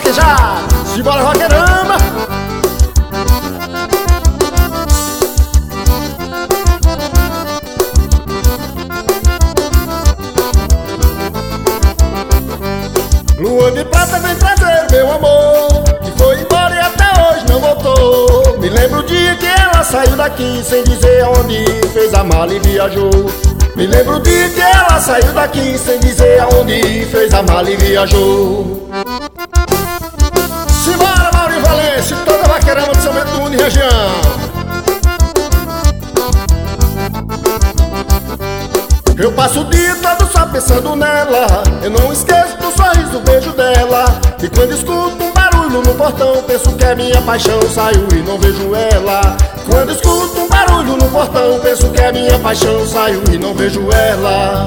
vaquejar. Simbora, vaqueirama. Lua de prata vem trazer meu amor, que foi embora e até hoje não voltou. Me lembro o dia que ela saiu daqui sem dizer aonde, fez a mala e viajou. Me lembro o dia que ela saiu daqui sem dizer aonde, fez a mala e viajou. Simbora, Maurinho Valença, toda vaqueirama de São Bento e região. Eu passo o dia todo só pensando nela, eu não esqueço do sorriso, do beijo dela. E quando escuto um barulho no portão, penso que é minha paixão, saio e não vejo ela. Quando escuto um barulho no portão, penso que é minha paixão, saio e não vejo ela.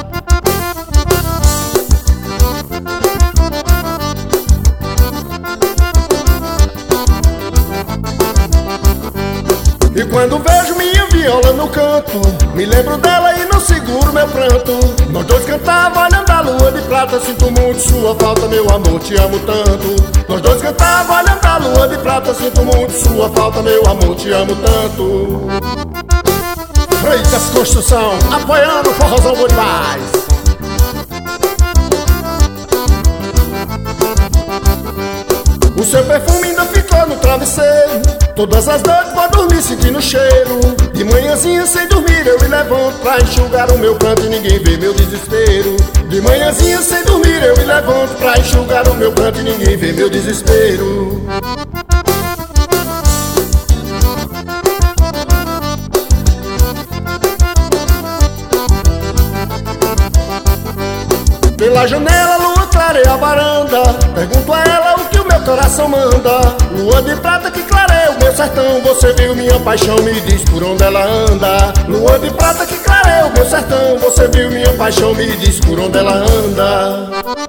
E quando vejo minha viola no canto, me lembro dela e não seguro meu pranto. Nós dois cantava olhando a lua de prata, sinto muito sua falta, meu amor, te amo tanto. Nós dois cantava olhando a lua de prata, sinto muito sua falta, meu amor, te amo tanto. Freitas Construção, apoiando o forrozão bom demais. O seu perfume ainda ficou no travesseiro, todas as noites vou dormir sentindo o cheiro. De manhãzinha sem dormir eu me levanto pra enxugar o meu pranto e ninguém vê meu desespero. De manhãzinha sem dormir eu me levanto pra enxugar o meu pranto e ninguém vê meu desespero. Pela janela a lua clareia a varanda, pergunto a ela o que o meu coração manda. Lua de prata que clareia o meu sertão, você viu minha paixão, me diz por onde ela anda. Lua de prata que clareia o meu sertão, você viu minha paixão, me diz por onde ela anda.